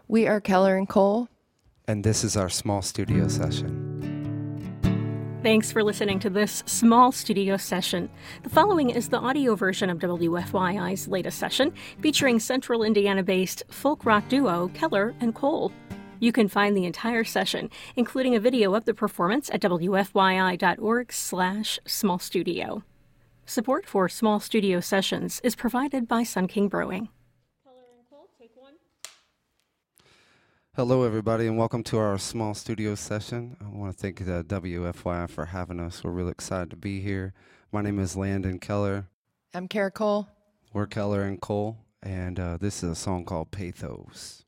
We are Keller and Cole. And this is our small studio session. Thanks for listening to this small studio session. The following is the audio version of WFYI's latest session, featuring Central Indiana-based folk rock duo Keller and Cole. You can find the entire session, including a video of the performance, at wfyi.org/smallstudio. Support for small studio sessions is provided by Sun King Brewing. Keller and Cole, take one. Hello, everybody, and welcome to our small studio session. I want to thank the WFYI for having us. We're really excited to be here. My name is Landon Keller. I'm Kara Cole. We're Keller and Cole, and this is a song called Pathos.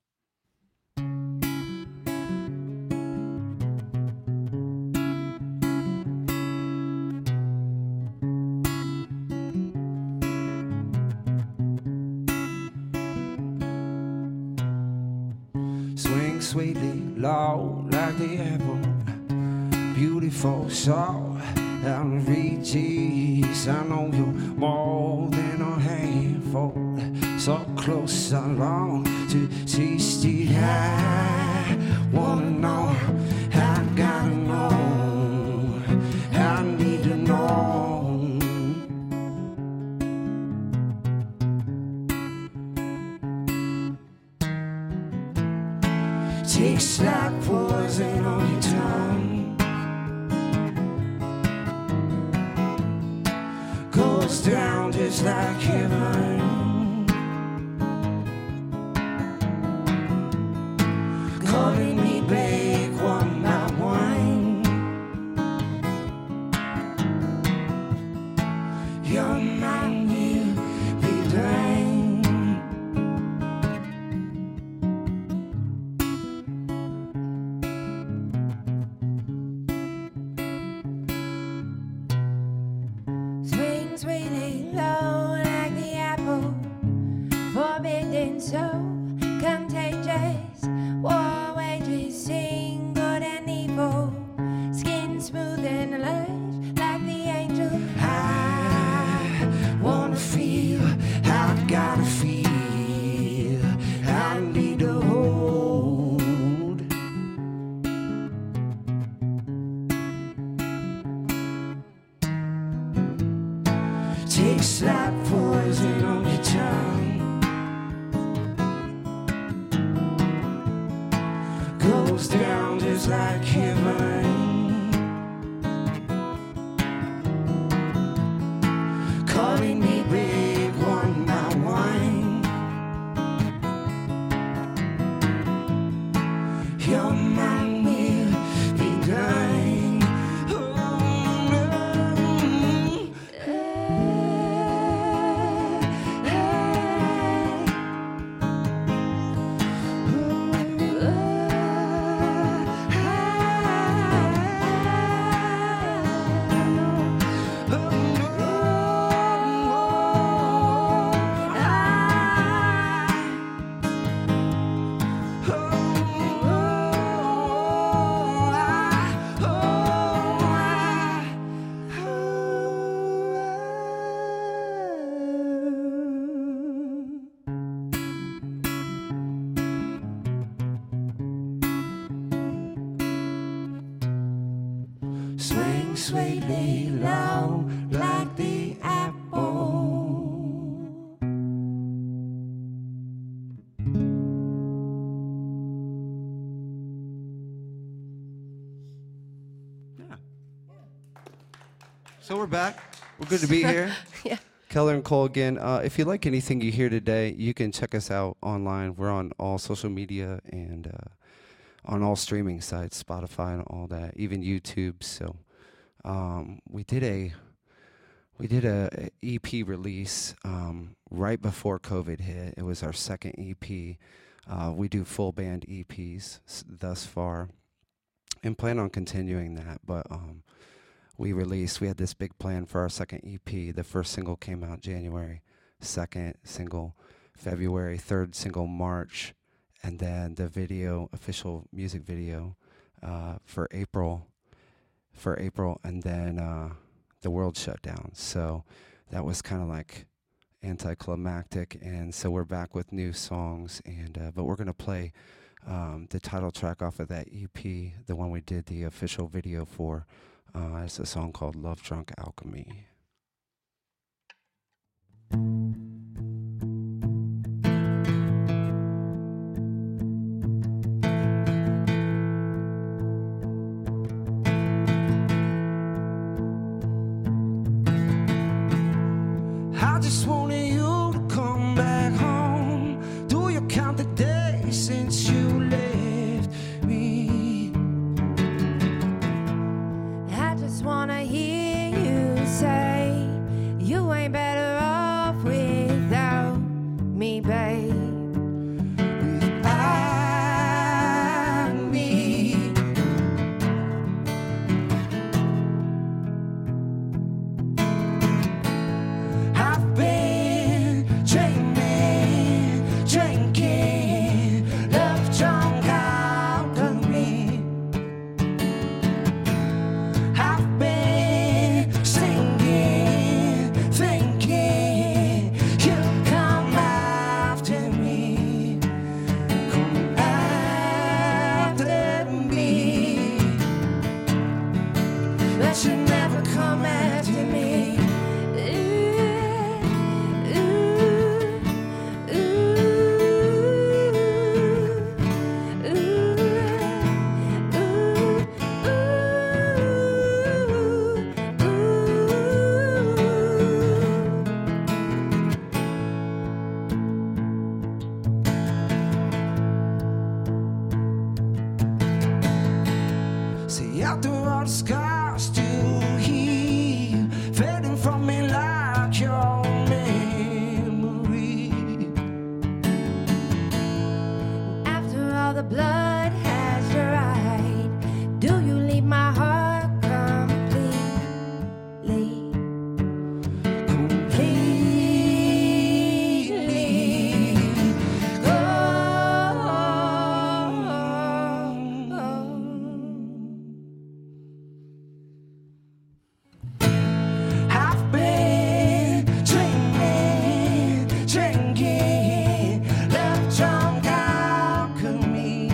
Swing sweetly low like the apple, beautiful soul out of reaches. I know you're more than a handful, so close I long to taste it. I wanna know, I gotta know, I need to know. Tastes like poison on your tongue, goes down just like heaven, calling me back one by one. Your mind will be drained. Sweetly low like the apple, forbidden so contagious. War wages sing good and evil, skin smooth and alert like the angel. I wanna feel, I gotta feel, I need to hold. Tastes like poison on your tongue, goes down just like heaven, calling me big one by one. Your mind will be dying. Swing sweetly low like the apple. Yeah. So we're back. We're good to be here. Yeah. Keller and Cole again. If you like anything you hear today, you can check us out online. We're on all social media and on all streaming sites, Spotify and all that, even YouTube. So we did a EP release right before COVID hit. It was our second EP. We do full band EPs thus far, and plan on continuing that. But we had this big plan for our second EP. The first single came out January, second single February, third single March. And then the official music video, for April, and then the world shut down. So that was kind of like anticlimactic, and so we're back with new songs, and but we're gonna play The title track off of that EP, the one we did the official video for, is a song called Love Drunk Alchemy. I just wanted you to come back home. Do you count the days since you left me? I just wanna hear you say you ain't better off without me, babe. Without me. I've been dreaming, drinking, love drunk alchemy. I've been singing, thinking you'll come after me, come after me, but you never come after me. See, after all the scars still heal, fading from me like your memory. After all the blood has dried, do you leave my heart completely? Completely I've been dreaming, drinking, love drunk alchemy.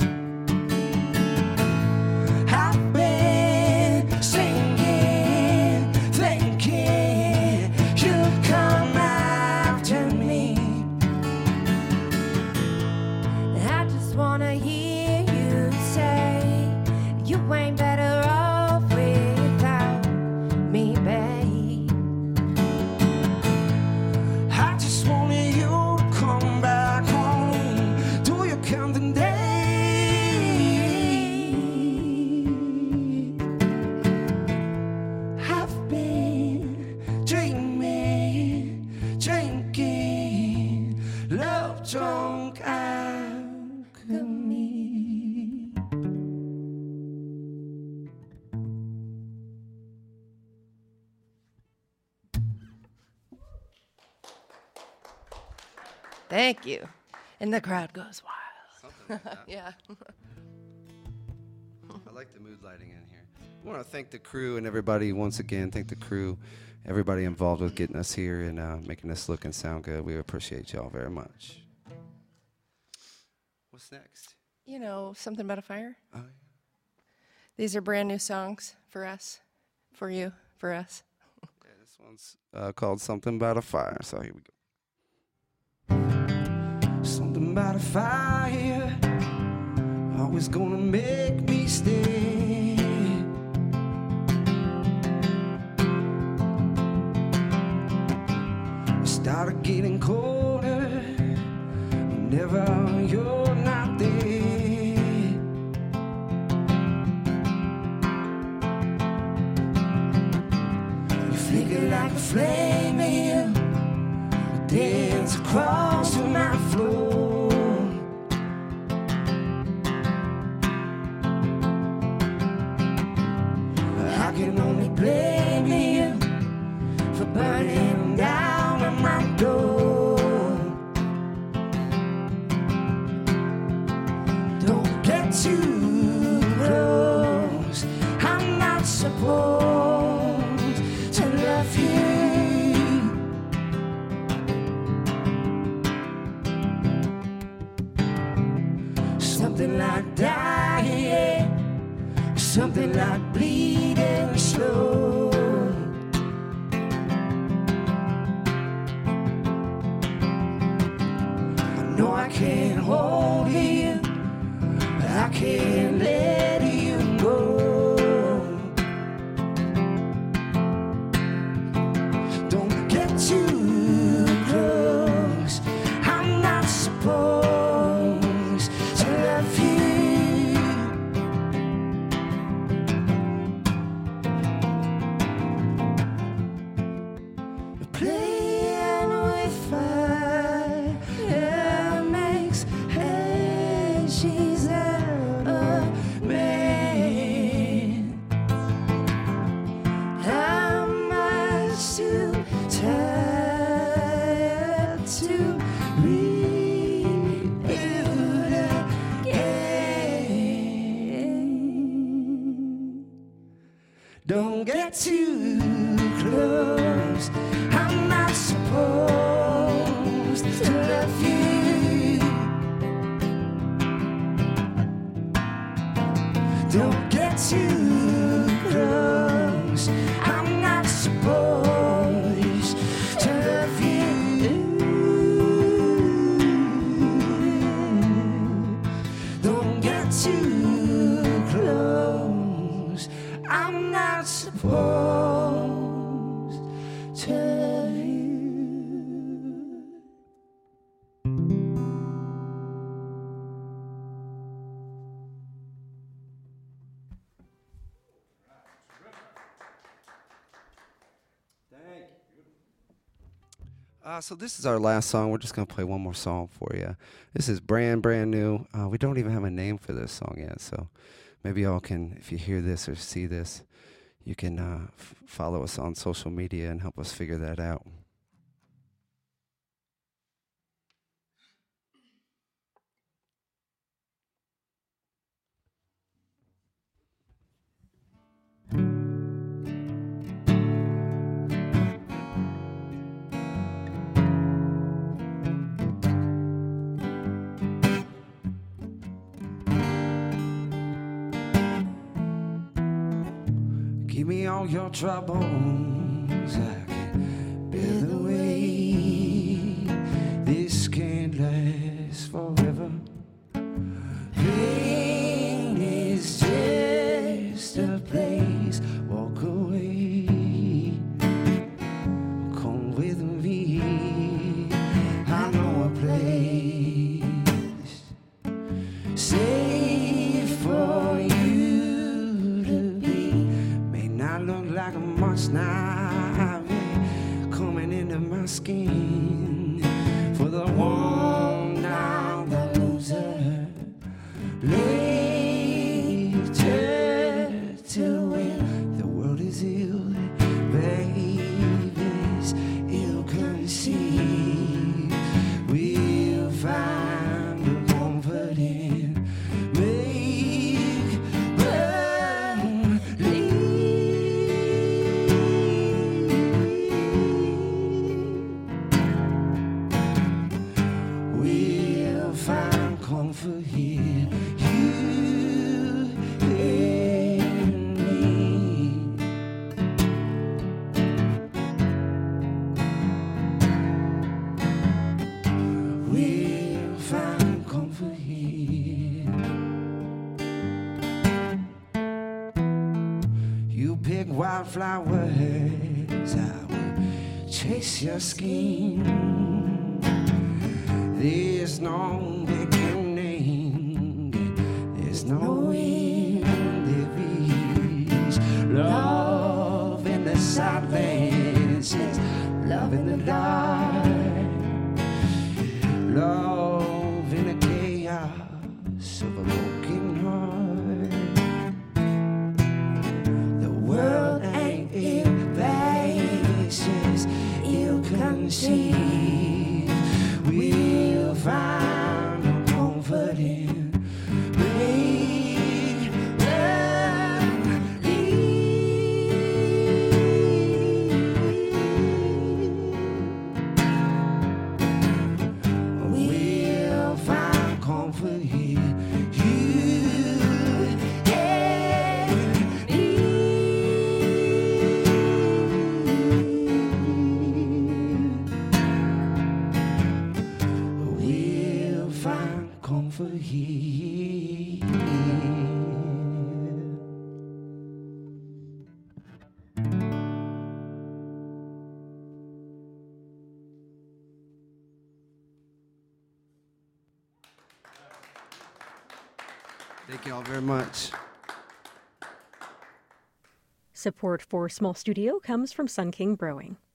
I've been singing, thinking you'll come after me. I just wanna hear you say you ain't better off without me, babe. I just wanted you to come back home. Do you count the days? I've been dreaming, drinking, love drunk alchemy. Thank you. And the crowd goes wild. Something like that. Yeah. I like the mood lighting in here. I want to thank the crew and everybody once again. Thank the crew, everybody involved with getting us here and making us look and sound good. We appreciate y'all very much. What's next? You know, something about a fire? Oh, yeah. These are brand new songs for us, for you, for us. Yeah, this one's called Something About a Fire. So here we go. Something about a fire, always gonna make me stay. It started getting colder whenever you're not there. You flicker like a flame in the dance across to my floor. I can only blame you for burning down on my door. Don't get too close, I'm not supposed to love you. something like dying, something like bleeding slow. I know I can't hold you, I can't let you go. Don't get too close, I'm not supposed to love you. Playing with fire makes ashes out of me. I'm much too tired to rebuild again. Don't get too close, I'm not supposed to love you. Don't get too close, I'm not supposed to love you. Don't get too close, I'm not supposed to love you. So this is our last song. We're just going to play one more song for you. This is brand new. We don't even have a name for this song yet, so maybe y'all can, if you hear this or see this, you can follow us on social media and help us figure that out. Give me all your troubles, I can bear the weight. This can't last forever. Pain is just a place. Walk away, come with me. I know a place safe for you. Look like a monster coming into my skin. For the one now the loser later till when the world is ill, babies ill conceived. We'll find a comfort in make believe. Comfort here, you and me. We'll find comfort here. You pick wildflowers, I will chase your skin. There's no beginning, there's no end, there is love in the silence, love in the dark, love in the chaos of a broken heart. The world ain't in patience, ill conceived. We'll find a comfort in make believe. We'll find comfort here. We'll find comfort here. Thank you all very much. Support for Small Studio comes from Sun King Brewing.